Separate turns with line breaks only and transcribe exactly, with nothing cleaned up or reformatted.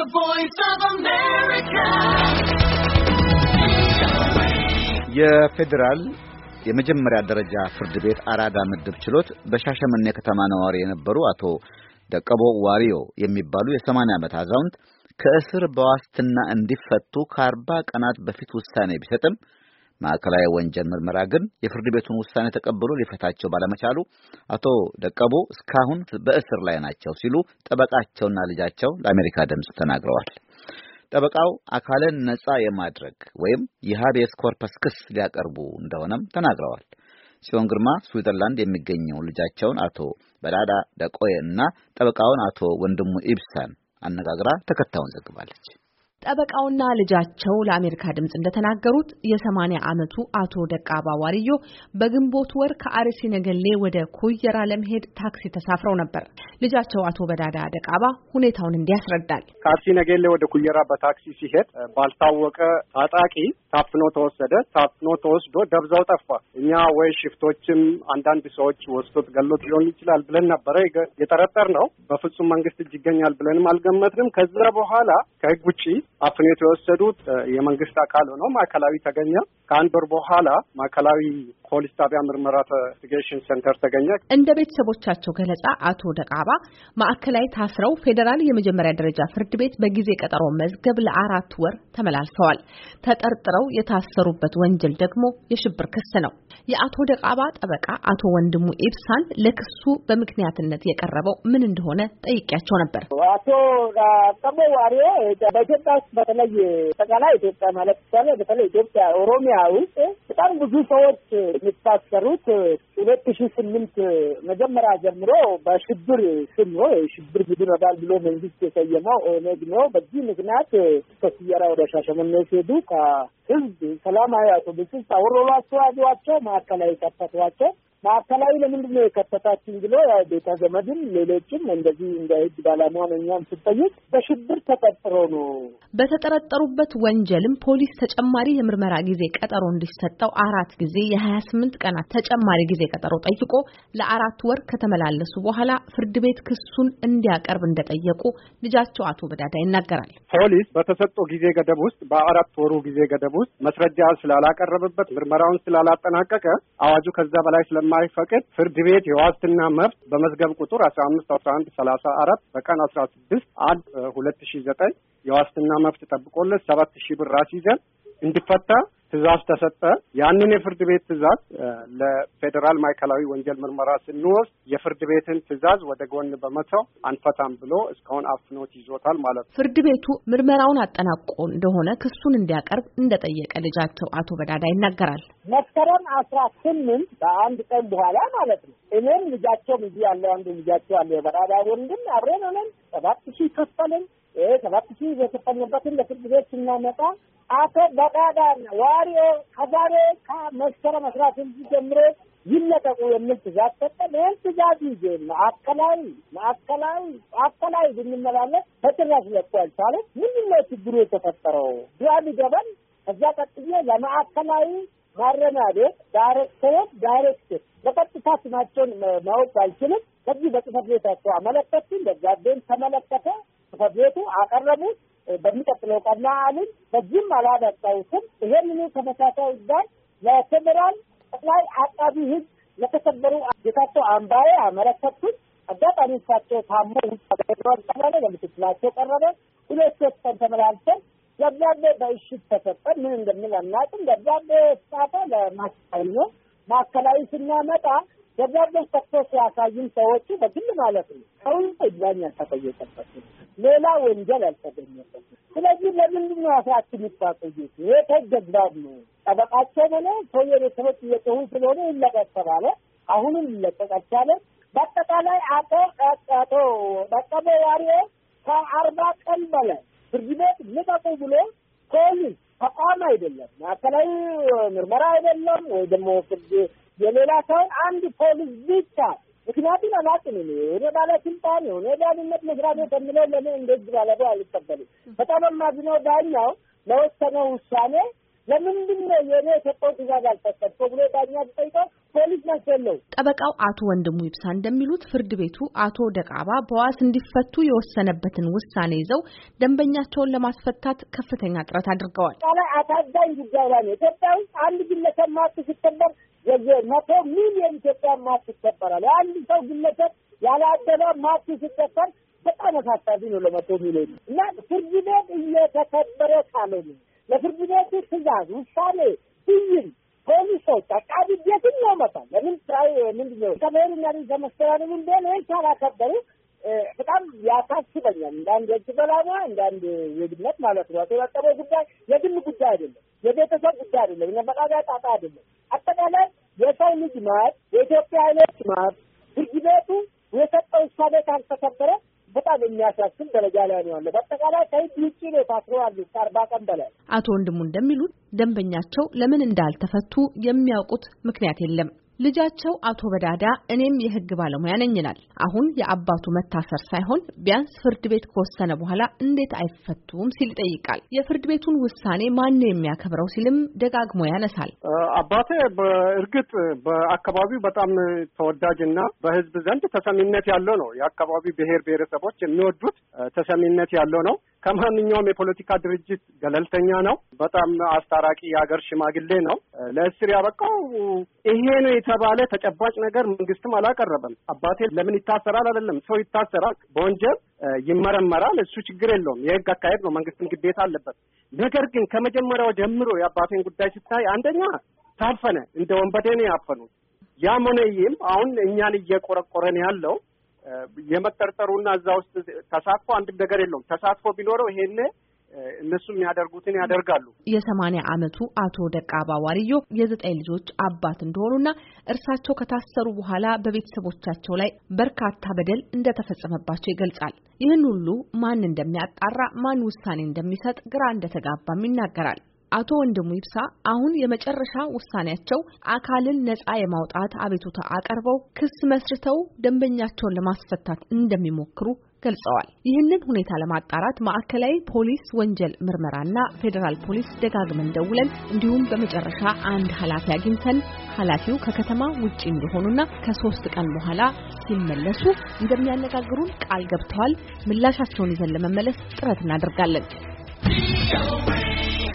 voice of America.
የፌደራል የመጀመሪያ ደረጃ ፍርድ ቤት አራዳ ምድብ ችሎት በሻሸመኔ ከተማ ነዋሪ የነበሩ አቶ ደቀቦ ዋሪዮ የሚባሉ የ80 ዓመት አዛውንት ከእስር በዋስትና እንዲፈቱ ከአርባ ቀናት በፊት ውሳኔ ቢሰጥም ማዕከላዊ ወንጀል ምርመራ ግን የፍርድ ቤቱን ውሳኔ ተቀብሎ ሊፈታቸው ባለመቻሉ አቶ ደቀቦ እስካሁን በእስር ላይ ናቸው ሲሉ ጠበቃቸውና ልጃቸው ለአሜሪካ ድምጽ ተናግረዋል። ጠበቃው አካልን ነጻ የማድረግ ወይም የሃቤስ ኮርፐስ ክስ ሊያቀርቡ እንደሆነም ተናግረዋል። ሲዮን ግርማ ስዊዘርላንድ የሚገኘው ልጃቸውን አቶ በዳዳ ደቆየና ጠበቃውን አቶ ወንድሙ ኢብሳን አነጋግራ ተከታዩን ዘግባለች።
ጠበቃውና ልጃቸው ለአሜሪካ ድምጽ እንደተናገሩት የ80 ዓመቱ አቶ ደቃባ ዋሪዮ በግንቦት ወር ከአርሲ ነገሌ ወደ ኩየራ ለመሄድ ታክሲ ተሳፍረው ነበር። ልጃቸው አቶ በዳዳ ደቃባ ሁኔታውን እንዲያስረዳል።
ከአርሲ ነገሌ ወደ ኩየራ በታክሲ ሲሄድ ባልታወቀ ታጣቂ ታፍኖ ተወሰደ። ታፍኖ ተወስዶ ደብዛው ጠፋ። እኛ ወይ ሽፍቶችም አንዳንድ ሰዎች ወስዶት ገሎት ሊሆን ይችላል ብለን ነበረ የጠረጠርነው። በፍጹም መንግስት እጅ ይገኛል ብለንም አልገመትንም። ከዛ በኋላ ከህግ ውጪ አፍኔት የወሰዱት የመንግስት አካል ሆኖ ማዕከላዊ ተገኘ። ከአንድ ወር በኋላ ማዕከላዊ ፖሊስ ጣቢያ ምርመራ ኢንቨስቲጌሽን ሴንተር ተገኘ።
እንደ ቤተሰቦቻቸው ገለጻ አቶ ደቃባ ማዕከላዊ ታስረው ፌደራል የመጀመሪያ ደረጃ ፍርድ ቤት በጊዜ ቀጠሮ መዝገብ ለአራት ወር ተመላልሰዋል። ተጠርጥረው የታሰሩበት ወንጀል ደግሞ የሽብር ክስ ነው። የአቶ ደቃባ ጠበቃ አቶ ወንድሙ ኢብሳን ለክሱ በምክንያትነት የቀረበው ምን እንደሆነ ጠይቄያቸው ነበር።
አቶ ደቃባ ዋሪዮ በኢትዮጵያ በተለይ ተቃላይ ኢትዮጵያ ማለት ይቻላል በተለይ ኢትዮጵያ ኦሮሚያ ውስጥ በጣም ብዙ ሰዎች የሚታሰሩት ሁለት ሺህ ስምንት መጀመሪያ ጀምሮ በሽብር ስም ነው። የሽብር ቡድን አባል ብሎ መንግስት የሰየመው ኦነግ ነው። በዚህ ምክንያት ከኩየራ ወደ ሻሸመኔ ሲሄዱ ከህዝብ ሰላማዊ አውቶቡስ አውርደዋቸው ያዟቸው ማዕከላዊ ከተቷቸው። ማዕከላዊ ለምንድን ነው የከተታችን ብሎ ቤተ ዘመድም ሌሎችም እንደዚህ እንደ ህግ ባለሙያ እኛም ስጠይቅ በሽብር ተጠርጥሮ ነው።
በተጠረጠሩበት ወንጀልም ፖሊስ ተጨማሪ የምርመራ ጊዜ ቀጠሮ እንዲሰጠው አራት ጊዜ የሀያ ስምንት ቀናት ተጨማሪ ጊዜ ቀጠሮ ጠይቆ ለአራት ወር ከተመላለሱ በኋላ ፍርድ ቤት ክሱን እንዲያቀርብ እንደጠየቁ ልጃቸው አቶ በዳዳ ይናገራል።
ፖሊስ በተሰጠው ጊዜ ገደብ ውስጥ በአራት ወሩ ጊዜ ገደብ ውስጥ መስረጃ ስላላቀረበበት ምርመራውን ስላላጠናቀቀ አዋጁ ከዛ በላይ ስለማይፈቅድ ፍርድ ቤት የዋስትና መብት በመዝገብ ቁጥር አስራ አምስት አስራ አንድ ሰላሳ አራት በቀን አስራ ስድስት አንድ ሁለት ሺህ ዘጠኝ የዋስትና መብት ተጠብቆለት ሰባት ሺህ ብር አስይዘን እንዲፈታ ትዕዛዝ ተሰጠ። ያንን የፍርድ ቤት ትዕዛዝ ለፌደራል ማዕከላዊ ወንጀል ምርመራ ስንወስድ የፍርድ ቤትን ትዕዛዝ ወደ ጎን በመተው አንፈታም ብሎ እስካሁን አፍኖት ይዞታል ማለት ነው።
ፍርድ ቤቱ ምርመራውን አጠናቆ እንደሆነ ክሱን እንዲያቀርብ እንደጠየቀ ልጃቸው አቶ በዳዳ ይናገራል።
መስከረም አስራ ስምንት በአንድ ቀን በኋላ ማለት ነው። እኔም ልጃቸው እዚህ ያለው አንዱ ልጃቸው አለ በዳዳ ወንድም አብረን ሆነን ሰባት ሺህ ከፈልን። እ ሰባት ሺህ የተከፈለበትን ለፍርድ ቤት ስናመጣ አቶ በዳዳ ዋሪዮ ከዛሬ ከመስከረም አስራ ስምንት ጀምሮ ይለቀቁ የሚል ትዕዛዝ ሰጠ። ይህን ትዕዛዝ ይዤ ማዕከላዊ ማዕከላዊ ማዕከላዊ ብንመላለስ በጭራሽ ለቆ አልቻለም። ምንድን ነው ችግሩ የተፈጠረው ግራ ቢገባን ከዛ ቀጥዬ ለማዕከላዊ ማረሚያ ቤት ዳይሬክተሮች ዳይሬክተር በቀጥታ ስማቸውን ማወቅ አልችልም። ከዚህ በጽሕፈት ቤታቸው አመለከትን። ደብዳቤን ተመለከተ። ጽሕፈት ቤቱ አቀረቡት። በሚቀጥለው ቀና አልን። በዚህም አላዳጣውትም። ይሄንን ተመሳሳይ ጋር ለፌደራል ጠቅላይ አቃቢ ሕግ ለተከበሩ ጌታቸው አምባዬ አመለከቱት። አጋጣሚ እሳቸው ታሞ ውስጥ ተባለ ለምትላቸው ቀረበ። ሁለት ሶስት ቀን ተመላልሰን ደብዳቤ በእሽት ተሰጠን። ምን እንደምን አናውቅም። ደብዳቤ ስጣታ ለማስታወል ነው። ማዕከላዊ ስናመጣ ደብዳቤ ተከቶ ሲያሳዩን ሰዎቹ በግል ማለት ነው ሰውን ይግባኝ ያልተጠየቀበት ሌላ ወንጀል አልተገኘበት። ስለዚህ ለምንድን ነው አሳችሁ የምታቆዩት? ይሄ ተገድባብ ነው። ጠበቃቸው ሆነ ሰውዬ ቤተሰቦች እየጮሁ ስለሆነ ይለቀቅ ተባለ። አሁንም ይለቀቅ አልቻለም። በአጠቃላይ አቶ አቶ ደቀቦ ዋሪዮ ከአርባ ቀን በላይ ፍርድ ቤት ልቀቁ ብሎ ፖሊስ ተቋም አይደለም ማዕከላዊ ምርመራ አይደለም ወይ ደግሞ ፍርድ የሌላ ሰው አንድ ፖሊስ ብቻ ምክንያቱም አላጥም ነው እኔ ባለስልጣን ነው እኔ ዳኝነት መስሪያ ቤት የሚለው ለምን እንደዚህ ባለበው አልተቀበልም። በጣም ማዝነው ዳኛው ለወሰነው ውሳኔ ለምንድን ነው የኔ ተቆጥ ትእዛዝ አልተሰጠው ብሎ ዳኛ ጠይቀው ፖሊስ ናቸው።
ጠበቃው አቶ ወንድሙ ይብሳ እንደሚሉት ፍርድ ቤቱ አቶ ደቃባ በዋስ እንዲፈቱ የወሰነበትን ውሳኔ ይዘው ደንበኛቸውን ለማስፈታት ከፍተኛ ጥረት አድርገዋል።
ታዲያ አታዛኝ ጉዳይ ላይ ኢትዮጵያ ውስጥ አንድ ግለሰብ ማት ሲከበር የመቶ ሚሊዮን ኢትዮጵያ ማት ይከበራል። አንድ ሰው ግለሰብ ያለ አደባ ማት ሲከበር በጣም አሳሳቢ ነው ለመቶ ሚሊዮን እና ፍርድ ቤት እየተከበረ ካልሆነ ለፍርድ ቤቱ ትእዛዝ ውሳኔ ብይን ፖሊሶች አቃቢ ቤትን ነው መጣል ለምን ትራይ ምንድን ነው ከመሄድና ከመስተዳደሩ እንደሆነ ካላከበሩ በጣም ያሳስበኛል። እንዳንድ የእጅ በላማ እንዳንድ የግነት ማለት ነው። የተጠቀመው ጉዳይ የግል ጉዳይ አይደለም፣ የቤተሰብ ጉዳይ አይደለም፣ የመጣዳ ጣጣ አይደለም። አጠቃላይ የሰው ልጅ ማለት የኢትዮጵያ ኃይሎች ማለት ፍርድ ቤቱ የሰጠው ውሳኔ ካልተከበረ በጣም የሚያሳስብ ደረጃ ላይ ነው ያለው። በአጠቃላይ ከህግ ውጪ ነው ታስረዋል ከአርባ ቀን በላይ።
አቶ ወንድሙ እንደሚሉት ደንበኛቸው ለምን እንዳልተፈቱ የሚያውቁት ምክንያት የለም። ልጃቸው አቶ በዳዳ እኔም የህግ ባለሙያ ነኝ ይላል። አሁን የአባቱ መታሰር ሳይሆን ቢያንስ ፍርድ ቤት ከወሰነ በኋላ እንዴት አይፈቱም ሲል ይጠይቃል። የፍርድ ቤቱን ውሳኔ ማን ነው የሚያከብረው ሲልም ደጋግሞ ያነሳል።
አባቴ በእርግጥ በአካባቢው በጣም ተወዳጅና በህዝብ ዘንድ ተሰሚነት ያለው ነው። የአካባቢው ብሔር ብሔረሰቦች የሚወዱት ተሰሚነት ያለው ነው። ከማንኛውም የፖለቲካ ድርጅት ገለልተኛ ነው። በጣም አስታራቂ የሀገር ሽማግሌ ነው። ለእስር ያበቃው ይሄ ነው የተባለ ተጨባጭ ነገር መንግስትም አላቀረበም። አባቴ ለምን ይታሰራል አይደለም፣ ሰው ይታሰራል፣ በወንጀል ይመረመራል። እሱ ችግር የለውም፣ የህግ አካሄድ ነው፣ መንግስትም ግዴታ አለበት። ነገር ግን ከመጀመሪያው ጀምሮ የአባቴን ጉዳይ ሲታይ አንደኛ ታፈነ፣ እንደ ወንበዴ ነው ያፈኑት። ያም ሆነ ይህም አሁን እኛን እየቆረቆረን ያለው የመጠርጠሩና እዛ ውስጥ ተሳትፎ አንድ ነገር የለውም። ተሳትፎ ቢኖረው ይሄን እነሱ የሚያደርጉትን ያደርጋሉ።
የሰማንያ ዓመቱ አቶ ደቃባ ዋሪዮ የዘጠኝ ልጆች አባት እንደሆኑና እርሳቸው ከታሰሩ በኋላ በቤተሰቦቻቸው ላይ በርካታ በደል እንደተፈጸመባቸው ይገልጻል። ይህን ሁሉ ማን እንደሚያጣራ ማን ውሳኔ እንደሚሰጥ ግራ እንደተጋባም ይናገራል። አቶ ወንድሙ ይብሳ አሁን የመጨረሻ ውሳኔያቸው አካልን ነፃ የማውጣት አቤቱታ አቀርበው ክስ መስርተው ደንበኛቸውን ለማስፈታት እንደሚሞክሩ ገልጸዋል። ይህንን ሁኔታ ለማጣራት ማዕከላዊ ፖሊስ ወንጀል ምርመራና ፌዴራል ፖሊስ ደጋግመን ደውለን እንዲሁም በመጨረሻ አንድ ኃላፊ አግኝተን ኃላፊው ከከተማ ውጪ እንደሆኑና ከሶስት ቀን በኋላ ሲመለሱ እንደሚያነጋግሩን ቃል ገብተዋል። ምላሻቸውን ይዘን ለመመለስ ጥረት እናደርጋለን።